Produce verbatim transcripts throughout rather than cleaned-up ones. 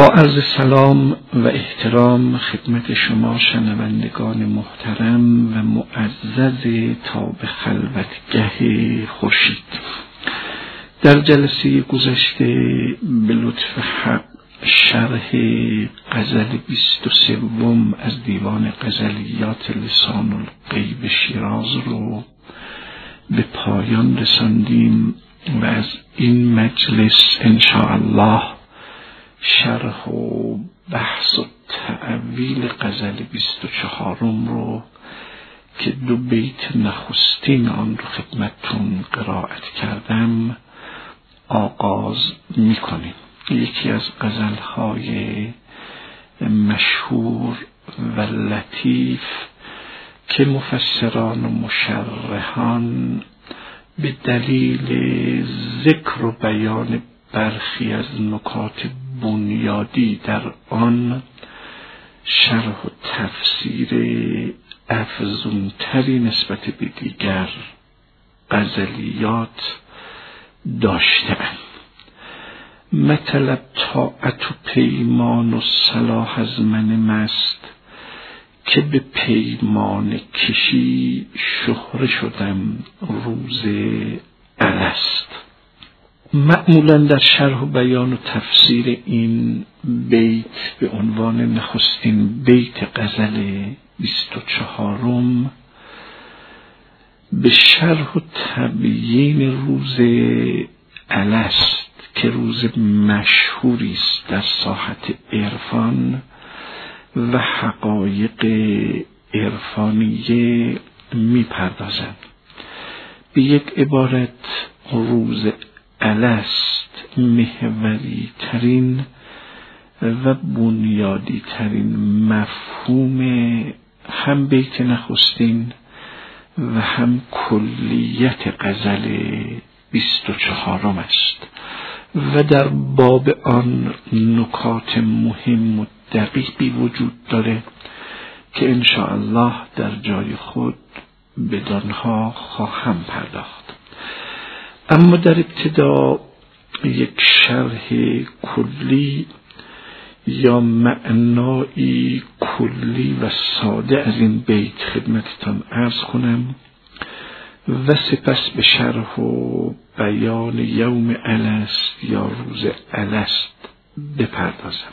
با عرض سلام و احترام خدمت شما شنوندگان محترم و معزز تا به خلوتگه خورشید، در جلسه گذشته به لطف حق شرح غزل بیست و سوم از دیوان غزلیات لسان الغیب شیراز رو به پایان رساندیم و از این مجلس انشاءالله شرح و بحث و تعویل غزل بیست و چهارم رو که دو بیت نخستین آن رو خدمتتون قرائت کردم آغاز میکنیم. یکی از غزلهای مشهور و لطیف که مفسران و مشرحان به دلیل ذکر و بیان برخی از نکات بنیادی در آن شرح و تفسیر افزونتری نسبت به دیگر غزلیات داشته‌اند. مطلب طاعت و پیمان و صلاح از من مست، که به پیمان کشی شهره شدم روز الست. معمولا در شرح و بیان و تفسیر این بیت به عنوان نخستین بیت غزل بیست و چهارم به شرح و تبیین روز الست که روز مشهوری است در ساحت عرفان و حقایق عرفانیه میپردازند. به یک عبارت روز الست محوری ترین و بنیادی ترین مفهوم هم بیت نخستین و هم کلیت غزل بیست و چهارم است و در باب آن نکات مهم و دقیقی وجود داره که انشاءالله در جای خود بدانها خواهم پرداخت. اما در ابتدا یک شرح کلی یا معنایی کلی و ساده از این بیت خدمتتان عرض کنم و سپس به شرح و بیان یوم الست یا روز الست بپردازم.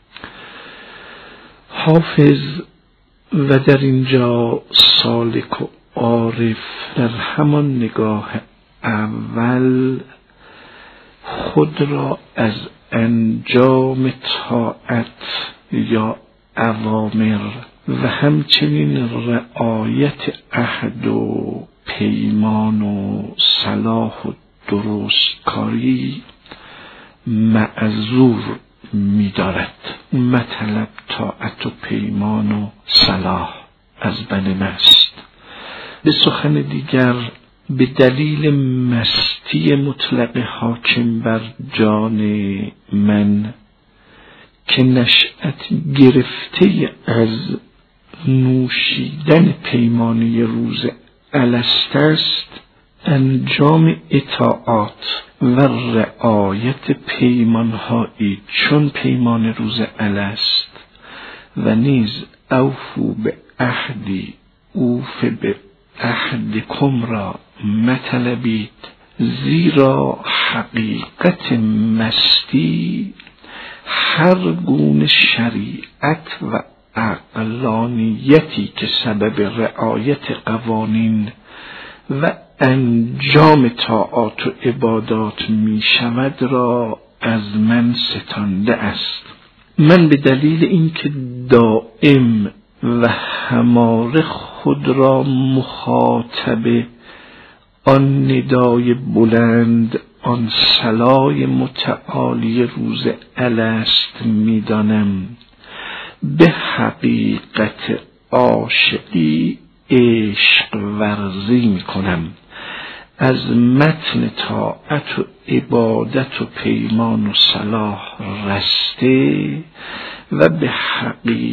حافظ و در اینجا سالک و عارف در همان نگاه اول خود را از انجام طاعت یا اوامر و همچنین رعایت عهد و پیمان و صلاح و درست کاری معذور می دارد. مطلب طاعت و پیمان و صلاح از بن مست. به سخن دیگر به دلیل مستی مطلق حاکم بر جان من که نشأت گرفته از نوشیدن پیمانی روز الست است، انجام اطاعات و رعایت پیمانهایی چون پیمان روز الست و نیز اوفو به عهدی اوف به عهدکم را مطلبید، زیرا حقیقت مستی هر گونه شریعت و عقلانیتی که سبب رعایت قوانین و انجام طاعات و عبادات می شود را از من ستانده است. من به دلیل اینکه دائم و هماره خود را مخاطب آن ندای بلند، آن صلای متعالی روز الست می دانم، به حقیقت عاشقی عشق ورزی می کنم، از متن طاعت و عبادت و پیمان و صلاح رسته و به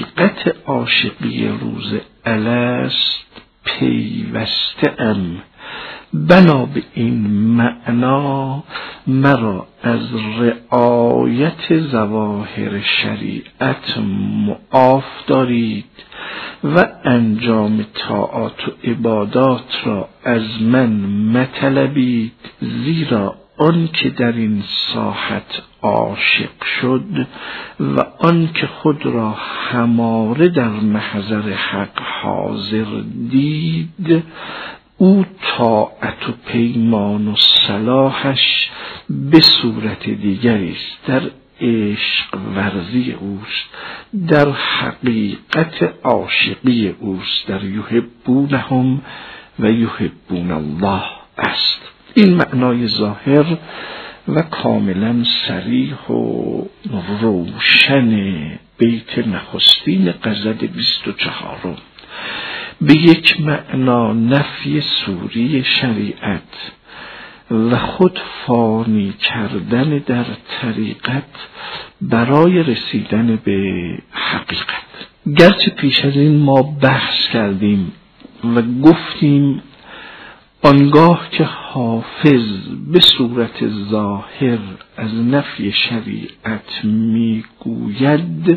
حقیقت عاشقی روز الست پیوسته ام بنا به این معنا مرا از رعایت ظواهر شریعت معاف دارید و انجام طاعات و عبادات را از من مطلبید، زیرا آن که در این ساحت عاشق شد و آن که خود را هماره در محضر حق حاضر دید، او طاعت و پیمان و صلاحش به صورت دیگری است، در عشق ورزی اوست، در حقیقت عاشقی اوست، در یحبونهم و یحبون الله است. این معنای ظاهر و کاملا صریح و روشن بیت نخستین غزل بیست و چهارم. به یک معنا نفی سوری شریعت و خود فانی کردن در طریقت برای رسیدن به حقیقت. گرچه پیش از این ما بحث کردیم و گفتیم آنگاه که حافظ به صورت ظاهر از نفی شریعت میگوید،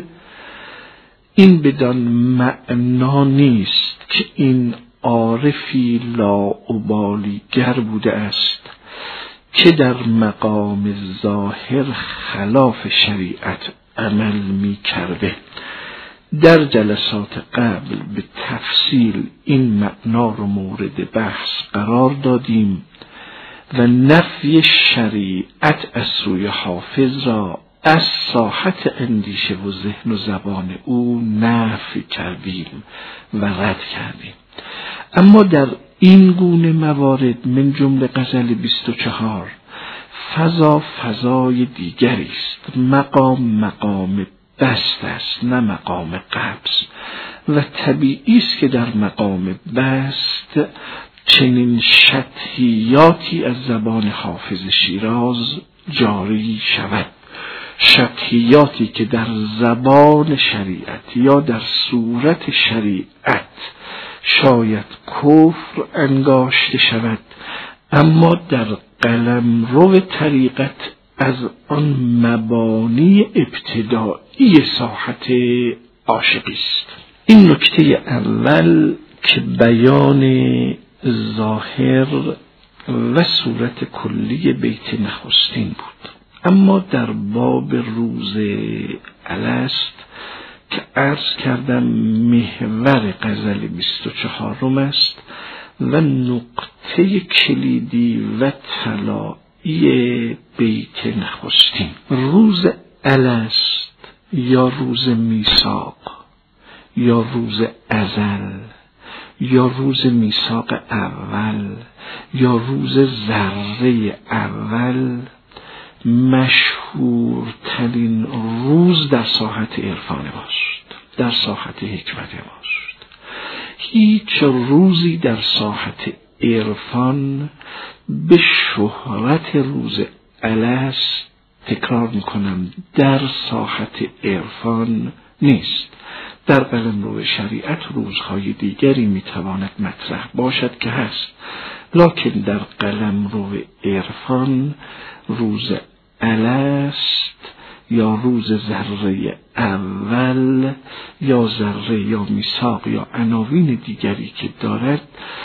این بدان معنا نیست که این عارفی لاابالیگر بوده است که در مقام ظاهر خلاف شریعت عمل می کرده. در جلسات قبل به تفصیل این معنا رو مورد بحث قرار دادیم و نفی شریعت از سوی حافظ را از ساحت اندیشه و ذهن و زبان او نفی کردیم و رد کردیم. اما در این گونه موارد من جمله غزل بیست و چهار فضا فضای دیگری است، مقام مقام بست است نه مقام قبض، و طبیعی است که در مقام بست چنین شطحیاتی از زبان حافظ شیراز جاری شود، شطحیاتی که در زبان شریعت یا در صورت شریعت شاید کفر انگاشته شود، اما در قلمرو طریقت از آن مبانی ابتدایی ساحت عاشقی است. این نکته اول که بیان ظاهر و صورت کلی بیت نخستین بود. اما در باب روز الست که عرض کردم محور غزل بیست و چهارم است و نقطه کلیدی و طلایی بیت نخستین، روز الست یا روز میثاق یا روز ازل یا روز میثاق اول یا روز ذره اول مشهورترین روز در ساحت عرفان ماست، در ساحت حکمت ماست. هیچ روزی در ساحت عرفان به شهرت روز الست، تکرار میکنم، در ساحت عرفان نیست. در قلمرو شریعت روزهای دیگری میتواند مطرح باشد که هست، لکن در قلمرو عرفان روز الست یا روز ذره اول یا ذره یا میثاق یا عناوین دیگری که دارد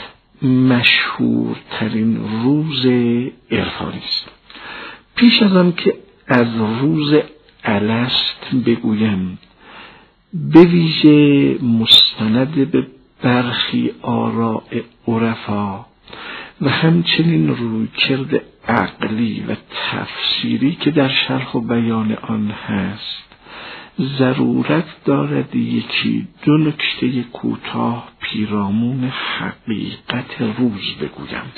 مشهورترین روز عرفانی است. پیش ازم که از روز الست بگویم، به ویژه مستند به برخی آراء عرفا و همچنین رویکرد عقلی و تفسیری که در شرح و بیان آن هست، ضرورت دارد یکی دو نکته کوتاه پیرامون حقیقت روز بگویم.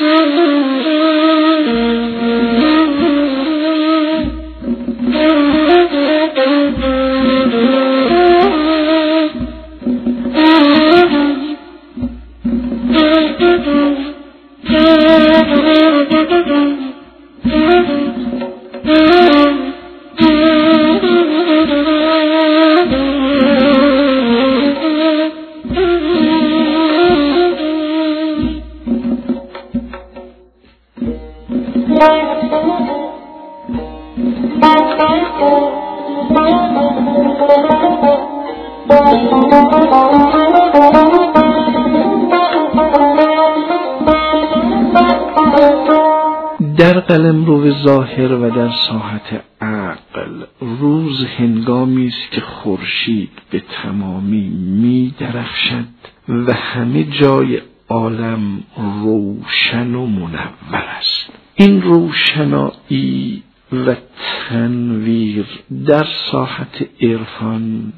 قلمرو ظاهر و در ساحت عقل روز هنگامی است که خورشید به تمامی می درخشد و همه جای عالم روشن و منور است. این روشنایی و تنویر در ساحت عرفان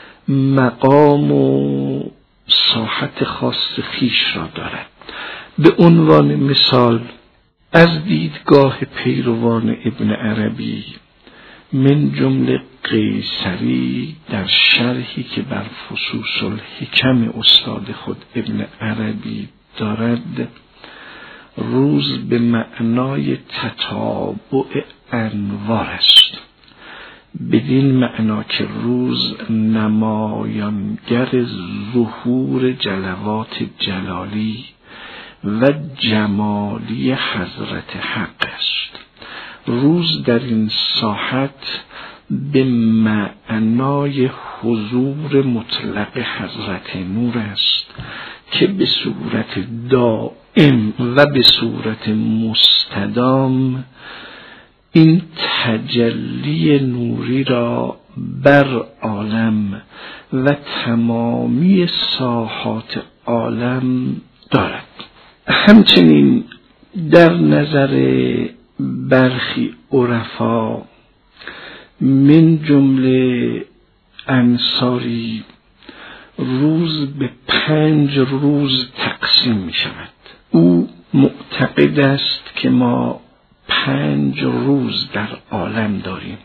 مقام و ساحت خاص خیش را دارد. به عنوان مثال از دیدگاه پیروان ابن عربی من جمله قیصری در شرحی که بر فصوص الحکم استاد خود ابن عربی دارد، روز به معنای تتابع انوار است، بدین معنا که روز نمایانگر ظهور جلوات جلالی و جمالی حضرت حق است. روز در این ساحت به معنای حضور مطلق حضرت نور است که به صورت دائم و به صورت مستدام این تجلی نوری را بر عالم و تمامی ساحات عالم دارد. همچنین در نظر برخی عرفا من جمله انصاری روز به پنج روز تقسیم می شود. او معتقد است که ما پنج روز در عالم داریم.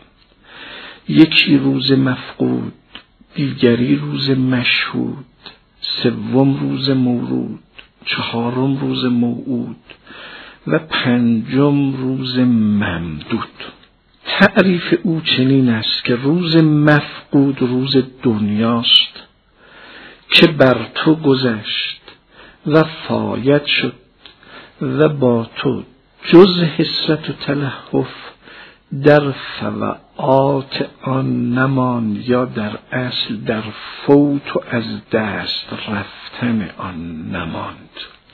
یکی روز مفقود، دیگری روز مشهود، سوم روز مورود، چهارم روز موعود و پنجم روز ممدود. تعریف او چنین است که روز مفقود روز دنیاست که بر تو گذشت و فایت شد و با تو جز حسرت و تلهف در فوات آن نماند یا در اصل در فوت و از دست رفتن آن نماند.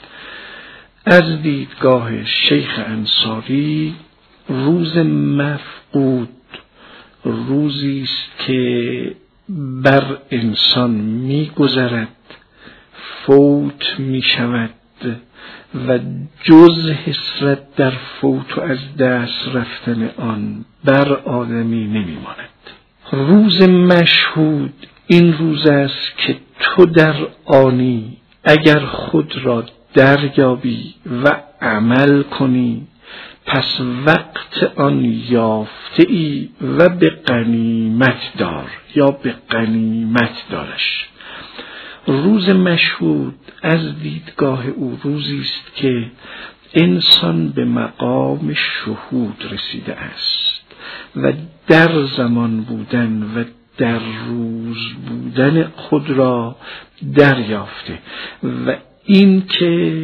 از دیدگاه شیخ انصاری روز مفقود روزی است که بر انسان می گذرد، فوت می شود و جز حسرت در فوت و از دست رفتن آن بر آدمی نمی ماند. روز مشهود این روز است که تو در آنی اگر خود را دریابی و عمل کنی پس وقت آن یافته ای و به غنیمت دار یا به غنیمت دارش. روز مشهود از دیدگاه او روزی است که انسان به مقام شهود رسیده است و در زمان بودن و در روز بودن خود را دریافته و این که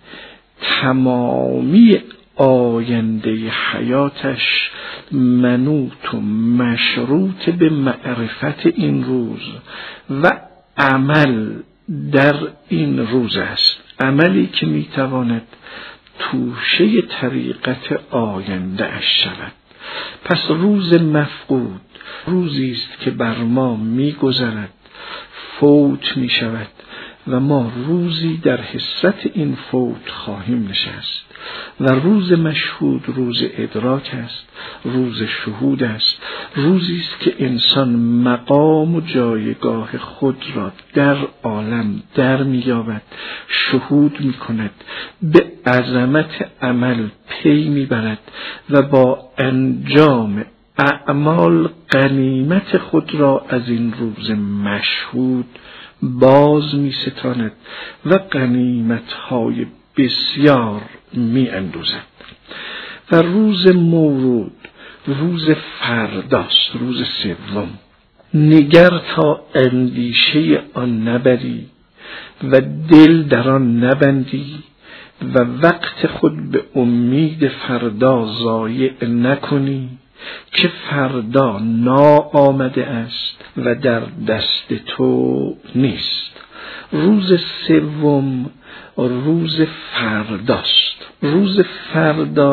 تمامی آینده حیاتش منوط و مشروط به معرفت این روز و عمل در این روز است، عملی که میتواند توشه طریقت آینده اش شود. پس روز مفقود روزی است که بر ما میگذرد، فوت میشود و ما روزی در حسرت این فوت خواهیم نشست و روز مشهود روز ادراک است، روز شهود است، روزی است که انسان مقام و جایگاه خود را در عالم در می‌یابد، شهود می‌کند، به عظمت عمل پی می‌برد و با انجام اعمال غنیمت خود را از این روز مشهود باز می ستاند و غنیمت‌های بسیار می اندوزد. و روز مورود روز فرداست، روز سوم. نگر تا اندیشه آن نبری و دل در آن نبندی و وقت خود به امید فردا ضایع نکنی که فردا ناآمده است و در دست تو نیست. روز سوم روز فرداست. روز فردا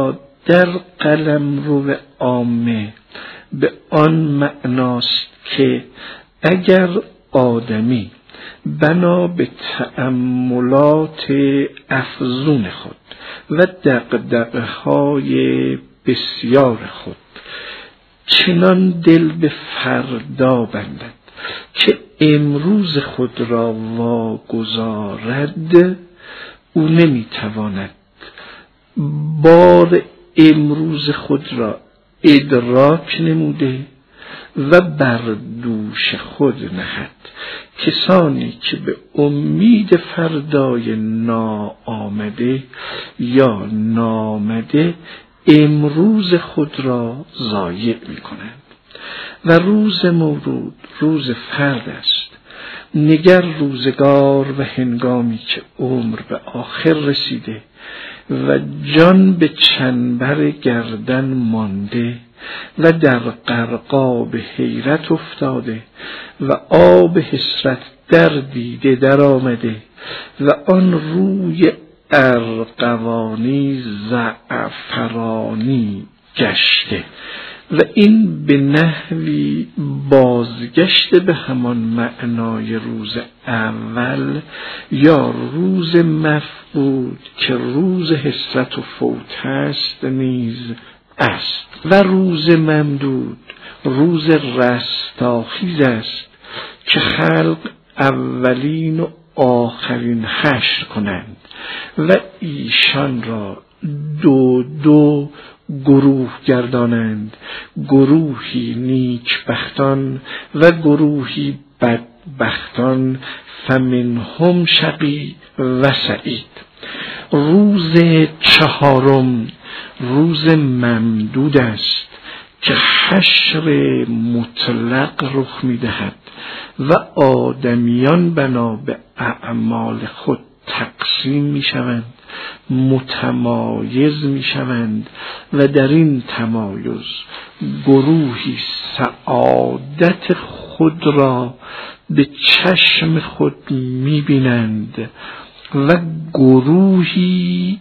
در قلمرو عامه به آن معناست که اگر آدمی بنا به تأملات افزون خود و دغدغه‌های بسیار خود چنان دل به فردا بندد که امروز خود را واگذارد، او نمیتواند بار امروز خود را ادراک نموده و بر دوش خود نهد. کسانی که به امید فردای ناآمده یا نامده امروز خود را ضایع می کنند و روز مورود روز فرد است. نگر روزگار و هنگامی که عمر به آخر رسیده و جان به چنبر گردن مانده و در غرقاب حیرت افتاده و آب حسرت در دیده در آمده و آن روی ارغوانی زعفرانی گشته و این به نحوی بازگشته به همان معنای روز اول یا روز مفقود که روز حسرت و فوت است نیز است و روز ممدود روز رستاخیز است که خلق اولین و آخرین حشر کنند و ایشان را دو دو گروه گردانند، گروهی نیکبختان و گروهی بدبختان، فمنهم شقی و سعید. روز چهارم روز ممدود است که حشر مطلق رخ می‌دهد و آدمیان بنا به اعمال خود تقسیم می‌شوند، متمایز می‌شوند و در این تمایز گروهی سعادت خود را به چشم خود می‌بینند و گروهی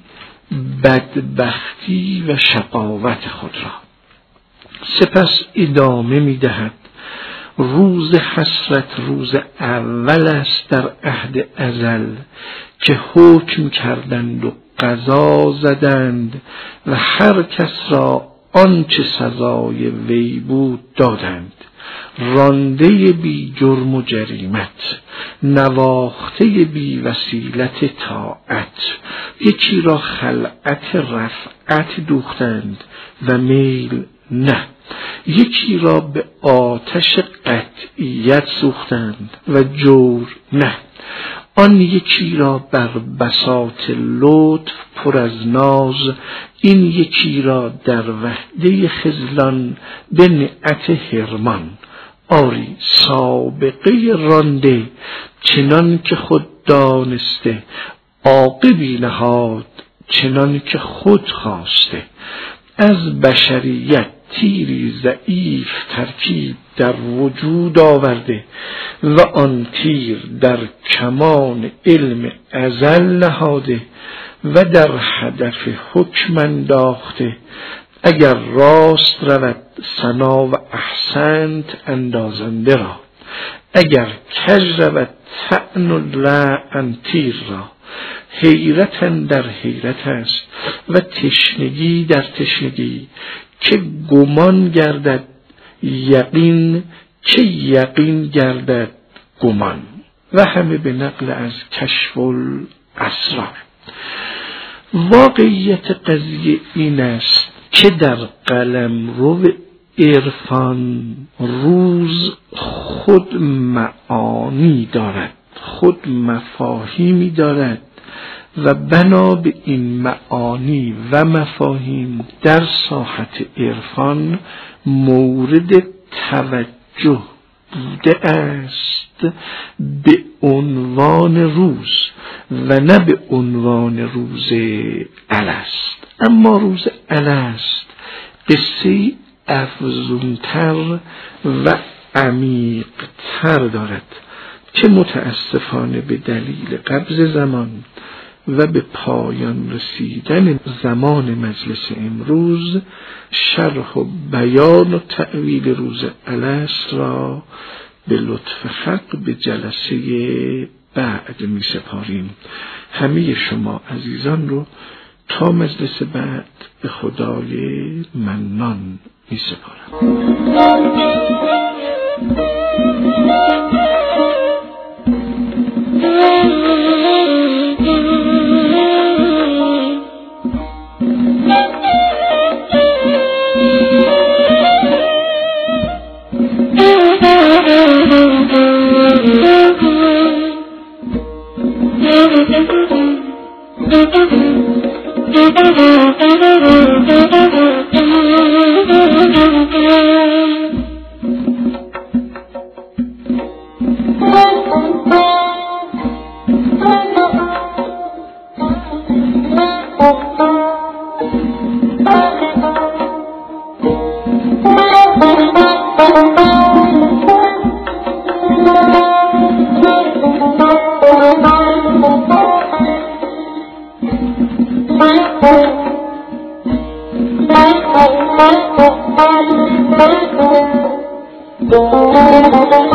بدبختی و شقاوت خود را. سپس ادامه می‌دهد روز حسرت روز اول است در عهد ازل که حکم کردند و قضا زدند و هر کس را آنچه سزای وی بود دادند. رانده بی جرم و جریمت، نواخته بی وسیلت طاعت، یکی را خلعت رفعت دوختند و میل نه، یکی را به آتش قطعیت سوختند و جور نه، آن یکی را بر بساط لطف پر از ناز، این یکی را در وحده خذلان به نعت حرمان. آری سابقه رانده چنان که خود دانسته، عاقبی نهاد چنان که خود خواسته. از بشریت تیری ضعیف ترکیب در وجود آورده و آن تیر در کمان علم ازل نهاده و در هدف حکم انداخته. اگر راست رود ثنا و احسنت اندازنده را، اگر کج رود طعن و لعن تیر را. حیرت در حیرت است و تشنگی در تشنگی، که گمان گردد یقین، که یقین گردد گمان. و همه به نقل از کشف الاسرار. واقعیت قضیه این است که در قلمرو عرفان روز خود معانی دارد، خود مفاهیمی دارد و بنا به این معانی و مفاهیم در ساحت عرفان مورد توجه بوده است به عنوان روز و نه به عنوان روز الست. اما روز الست قصه افزونتر و عمیقتر دارد که متاسفانه به دلیل قبض زمان و به پایان رسیدن زمان مجلس امروز شرح و بیان و تأویل روز العصر را به لطف حق به جلسه بعد می سپاریم. همه شما عزیزان رو تا مجلس بعد به خدای منان می سپارم. Thank you.